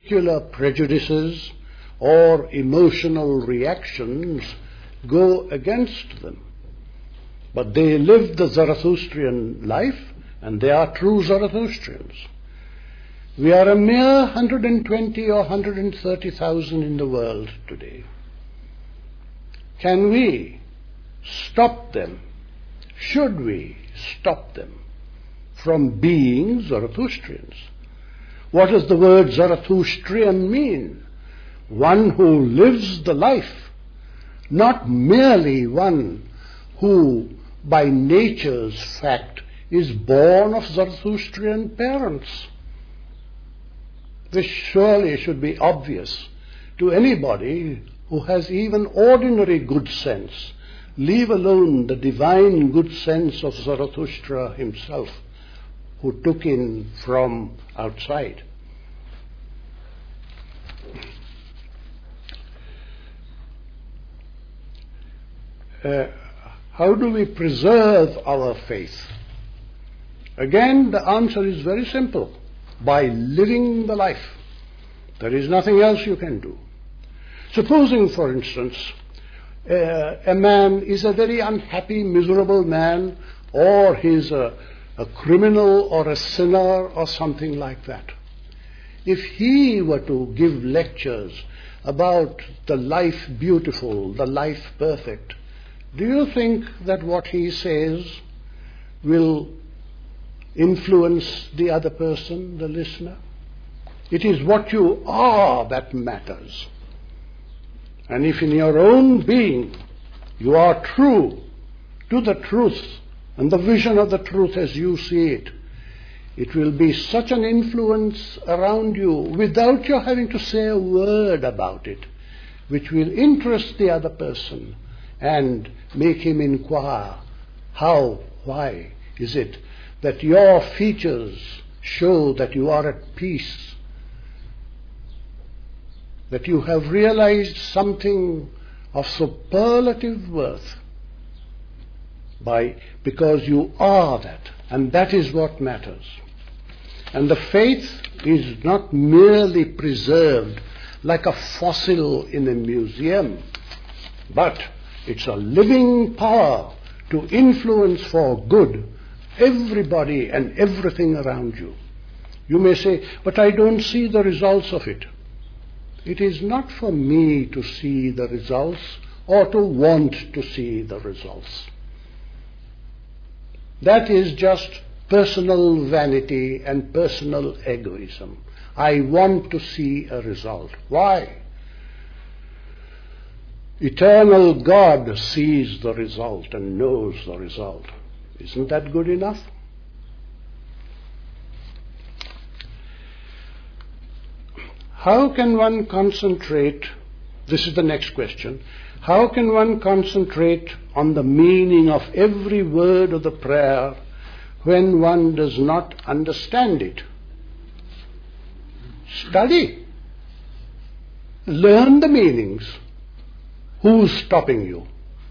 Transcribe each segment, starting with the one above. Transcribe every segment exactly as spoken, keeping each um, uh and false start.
particular prejudices or emotional reactions go against them. But they live the Zarathustrian life, and they are true Zarathustrians. We are a mere one hundred twenty or one hundred thirty thousand in the world today. Can we stop them? Should we stop them from being Zarathustrians? What does the word Zarathustrian mean? One who lives the life, not merely one who by nature's fact is born of Zarathustrian parents. This surely should be obvious to anybody who has even ordinary good sense, leave alone the divine good sense of Zarathustra himself, who took in from outside. Uh, how do we preserve our faith? Again, the answer is very simple. By living the life. There is nothing else you can do. Supposing, for instance, uh, a man is a very unhappy, miserable man, or he's a, a criminal or a sinner or something like that. If he were to give lectures about the life beautiful, the life perfect, do you think that what he says will influence the other person, the listener? It is what you are that matters. And if in your own being you are true to the truth and the vision of the truth as you see it, it will be such an influence around you without your having to say a word about it, which will interest the other person and make him inquire, how, why is it that your features show that you are at peace, that you have realized something of superlative worth, by because you are that, and that is what matters. And the faith is not merely preserved like a fossil in a museum, but it's a living power to influence for good everybody and everything around you. You may say, but I don't see the results of it. It is not for me to see the results or to want to see the results. That is just personal vanity and personal egoism. I want to see a result. Why? Eternal God sees the result and knows the result. Isn't that good enough? How can one concentrate, this is the next question, how can one concentrate on the meaning of every word of the prayer when one does not understand it? Study. Learn the meanings. Who's stopping you?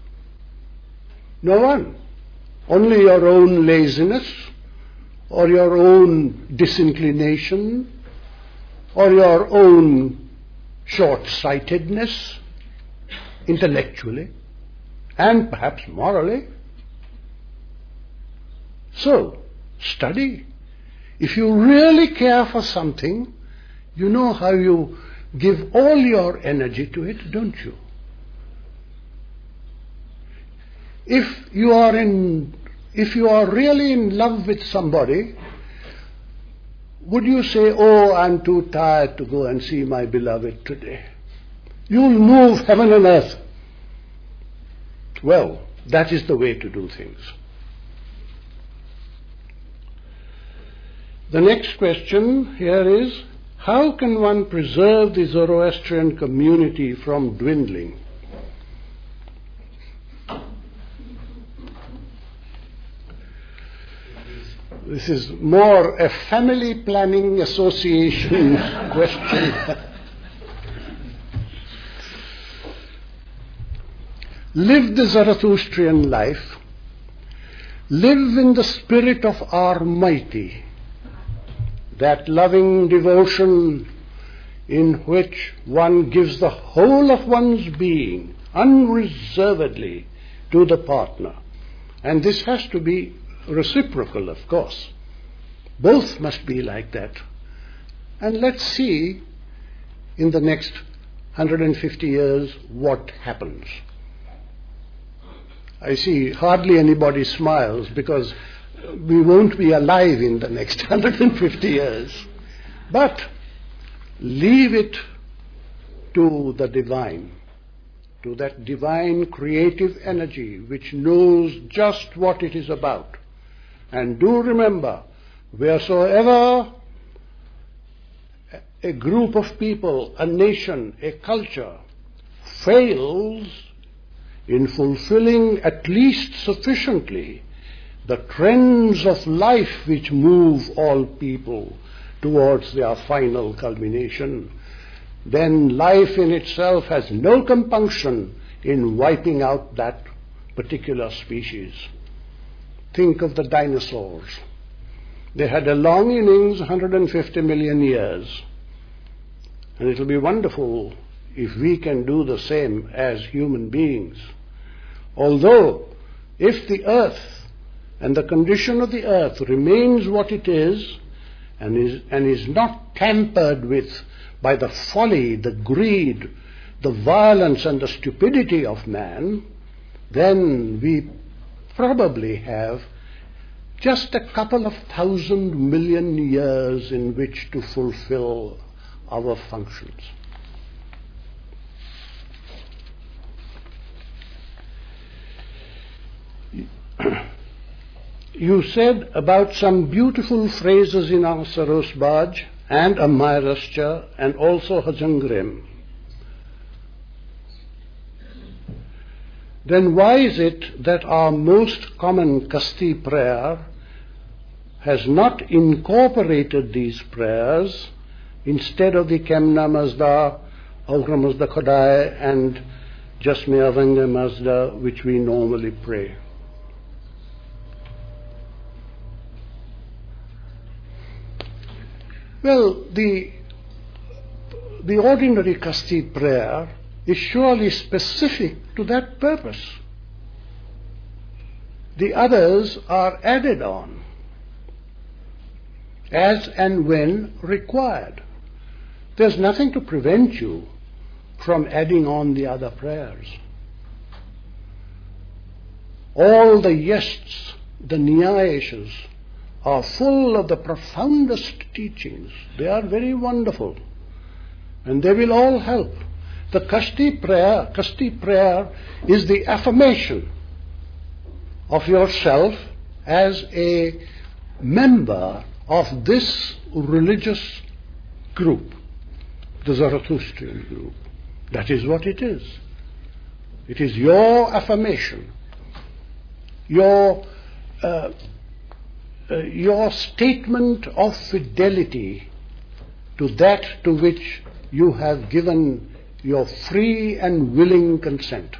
No one. Only your own laziness, or your own disinclination, or your own short-sightedness, intellectually, and perhaps morally. So, study. If you really care for something, you know how you give all your energy to it, don't you? If you are in, if you are really in love with somebody, would you say, oh, I'm too tired to go and see my beloved today? You'll move heaven and earth. Well, that is the way to do things. The next question here is, how can one preserve the Zoroastrian community from dwindling? This is more a family planning association question. Live the Zarathustrian life. Live in the spirit of our mighty. That loving devotion in which one gives the whole of one's being unreservedly to the partner. And this has to be reciprocal, of course. Both must be like that. And let's see in the next one hundred fifty years what happens. I see hardly anybody smiles because we won't be alive in the next one hundred fifty years. But leave it to the divine, to that divine creative energy which knows just what it is about. And do remember, wheresoever a group of people, a nation, a culture fails in fulfilling at least sufficiently the trends of life which move all people towards their final culmination, then life in itself has no compunction in wiping out that particular species. Think of the dinosaurs. They had a long innings, one hundred fifty million years. And it will be wonderful if we can do the same as human beings. Although, if the earth and the condition of the earth remains what it is, and is, and is not tampered with by the folly, the greed, the violence and the stupidity of man, then we probably have just a couple of thousand million years in which to fulfill our functions. You said about some beautiful phrases in our Sarosbaj and Ammairascha and also Hajangrim. Then why is it that our most common Kasti prayer has not incorporated these prayers instead of the Kemna Mazda, Aukra Mazda Khodai and Jasme Avanga Mazda which we normally pray? Well, the, the ordinary Kasti prayer is surely specific to that purpose. The others are added on as and when required. There's nothing to prevent you from adding on the other prayers. All the yests, the Nyayeshas, are full of the profoundest teachings. They are very wonderful. And they will all help. The Kasti prayer, Kasti prayer is the affirmation of yourself as a member of this religious group, the Zarathustrian group. That is what it is. It is your affirmation, your uh, uh, your statement of fidelity to that to which you have given your free and willing consent.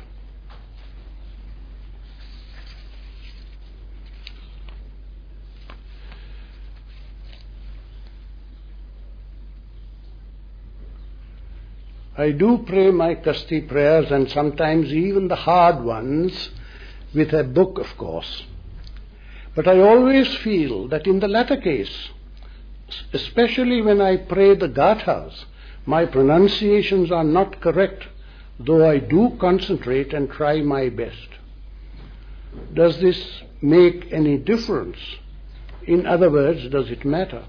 I do pray my Kasti prayers, and sometimes even the hard ones, with a book, of course. But I always feel that in the latter case, especially when I pray the Gathas, my pronunciations are not correct, though I do concentrate and try my best. Does this make any difference? In other words, does it matter?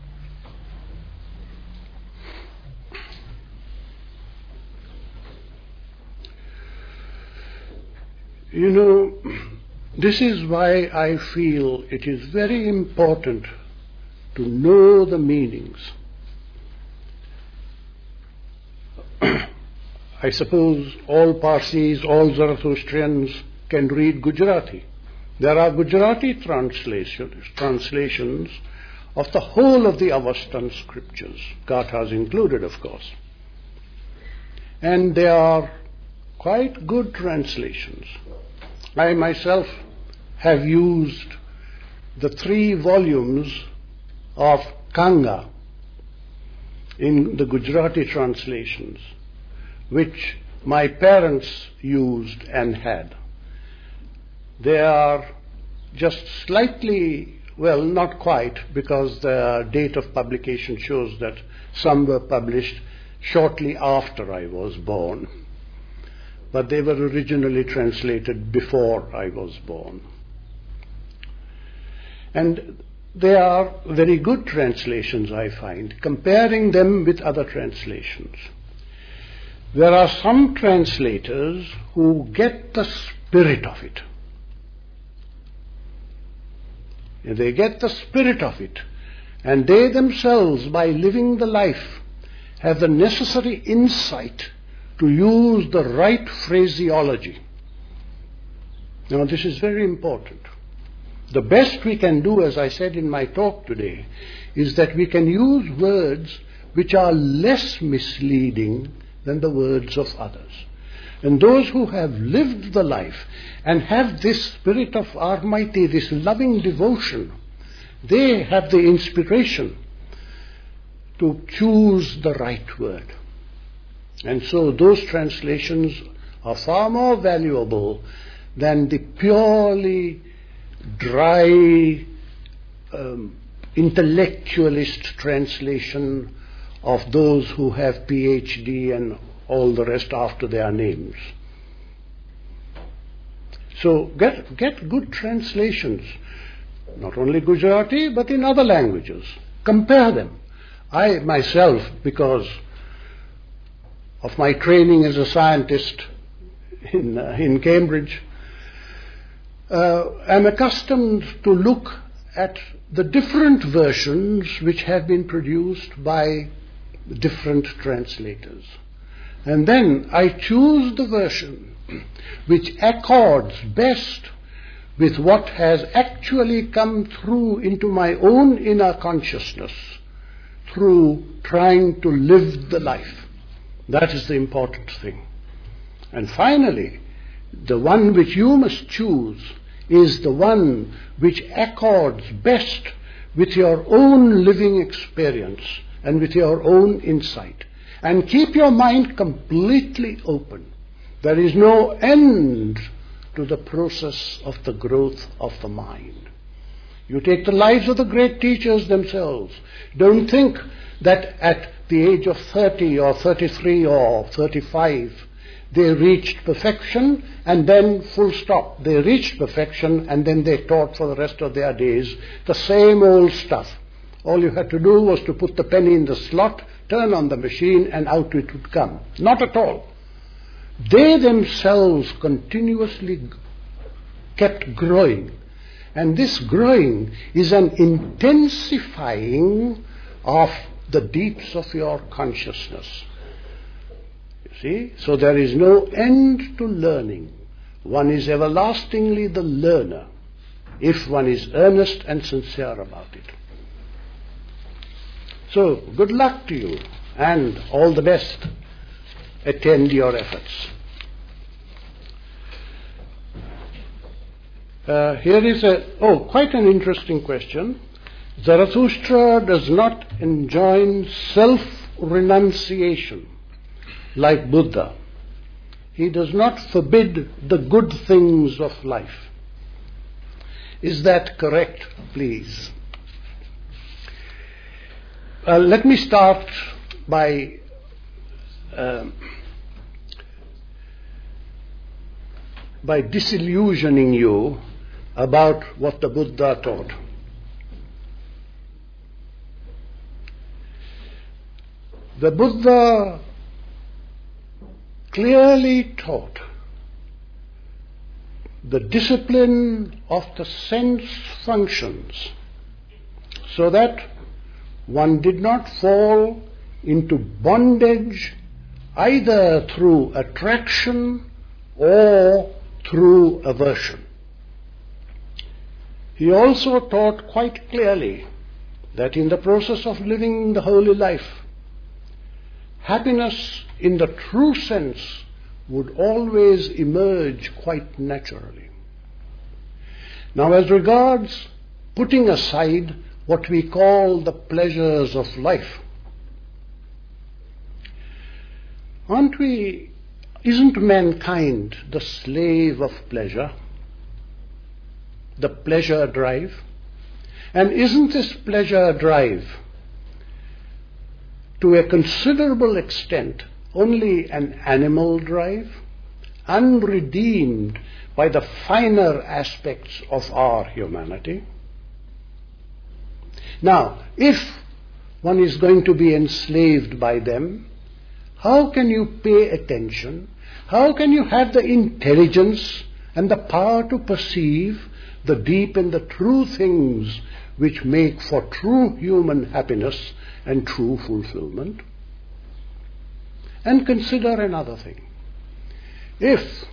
You know, this is why I feel it is very important to know the meanings. I suppose all Parsis, all Zarathustrians can read Gujarati. There are Gujarati translations, translations of the whole of the Avestan scriptures, Gathas included, of course. And they are quite good translations. I myself have used the three volumes of Kanga, in the Gujarati translations, which my parents used and had. They are just slightly, well, not quite, because the date of publication shows that some were published shortly after I was born, but they were originally translated before I was born. And they are very good translations, I find, comparing them with other translations. There are some translators who get the spirit of it. They get the spirit of it, and they themselves, by living the life, have the necessary insight to use the right phraseology. Now, this is very important. The best we can do, as I said in my talk today, is that we can use words which are less misleading than the words of others. And those who have lived the life and have this spirit of Almighty, this loving devotion, they have the inspiration to choose the right word. And so those translations are far more valuable than the purely dry, um, intellectualist translation of those who have P H D and all the rest after their names. So get, get good translations, not only Gujarati, but in other languages. Compare them. I myself, because of my training as a scientist in, uh, in Cambridge, uh, am accustomed to look at the different versions which have been produced by different translators. And then I choose the version which accords best with what has actually come through into my own inner consciousness through trying to live the life. That is the important thing. And finally, the one which you must choose is the one which accords best with your own living experience and with your own insight. And keep your mind completely open. There is no end to the process of the growth of the mind. You take the lives of the great teachers themselves. Don't think that at the age of thirty or thirty-three or thirty-five they reached perfection and then full stop. They reached perfection and then they taught for the rest of their days the same old stuff. All you had to do was to put the penny in the slot, turn on the machine, and out it would come. Not at all. They themselves continuously kept growing. And this growing is an intensifying of the deeps of your consciousness. You see? So there is no end to learning. One is everlastingly the learner if one is earnest and sincere about it. So, good luck to you and all the best. Attend your efforts. Uh, here is a, oh, quite an interesting question. Zarathustra does not enjoin self-renunciation like Buddha. He does not forbid the good things of life. Is that correct, please? Uh, let me start by uh, by disillusioning you about what the Buddha taught. The Buddha clearly taught the discipline of the sense functions so that one did not fall into bondage either through attraction or through aversion. He also taught quite clearly that in the process of living the holy life, happiness in the true sense would always emerge quite naturally. Now, as regards putting aside what we call the pleasures of life, Aren't we, isn't mankind the slave of pleasure? The pleasure drive? And isn't this pleasure drive to a considerable extent only an animal drive, unredeemed by the finer aspects of our humanity? Now, if one is going to be enslaved by them, how can you pay attention? How can you have the intelligence and the power to perceive the deep and the true things which make for true human happiness and true fulfillment? And consider another thing. If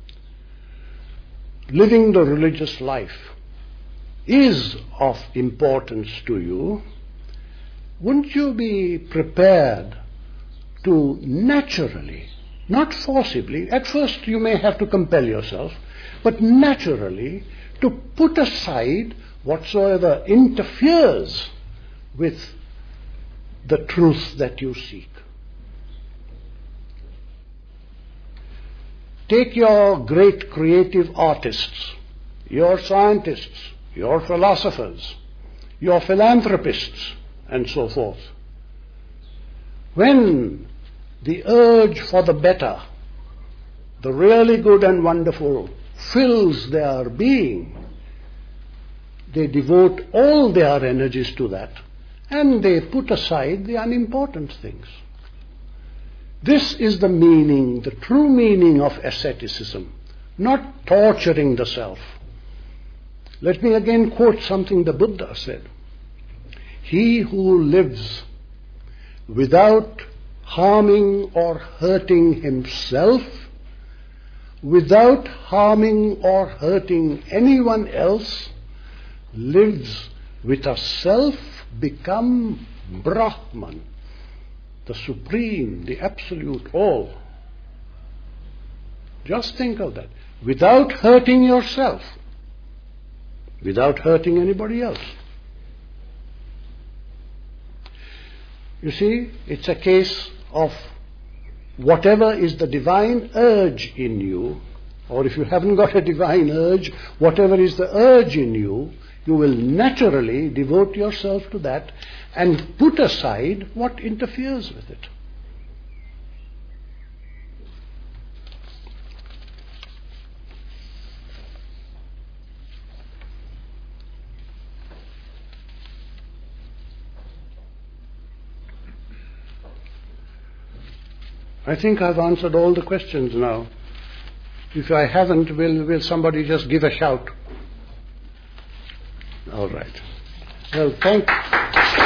living the religious life is of importance to you, wouldn't you be prepared to naturally, not forcibly, at first you may have to compel yourself, but naturally to put aside whatsoever interferes with the truth that you seek? Take your great creative artists, your scientists, your philosophers, your philanthropists, and so forth. When the urge for the better, the really good and wonderful, fills their being, they devote all their energies to that, and they put aside the unimportant things. This is the meaning, the true meaning of asceticism, not torturing the self. Let me again quote something the Buddha said. He who lives without harming or hurting himself, without harming or hurting anyone else, lives with a self become Brahman, the supreme, the absolute all. Just think of that. Without hurting yourself, without hurting anybody else. You see, it's a case of whatever is the divine urge in you, or if you haven't got a divine urge, whatever is the urge in you, you will naturally devote yourself to that and put aside what interferes with it. I think I've answered all the questions now. If I haven't, will, will somebody just give a shout? All right. Well, thank